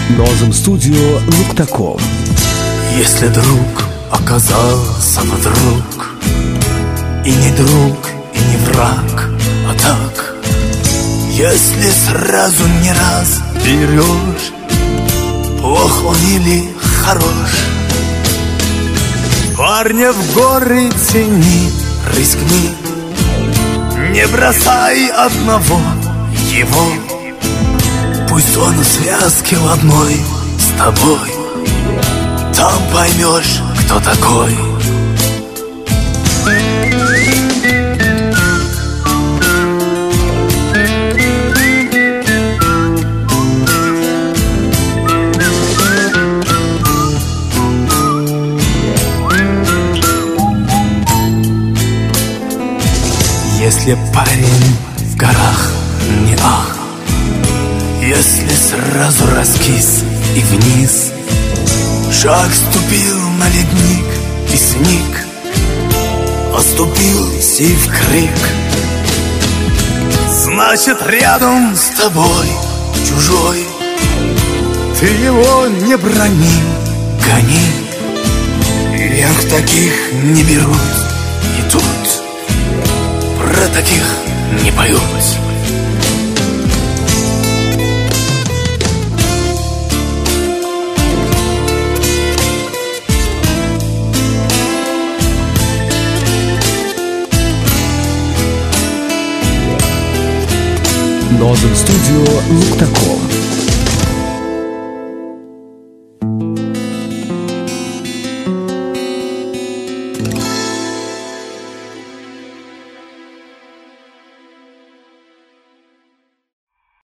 Нозом студио Луктаком. Если друг оказался вдруг и не друг, и не враг, а так, если сразу не раз берешь, плох он или хорош, парня в горы тяни, рискни, не бросай одного его. Пусть он в связке в одной с тобой, там поймешь, кто такой. Если парень в горах не ах, если сразу раскис и вниз, шаг ступил на ледник и сник, оступился и в крик, значит рядом с тобой чужой, ты его не брони, гони. Вверх таких не берут, и тут про таких не поют. Нозом студио Луктаком.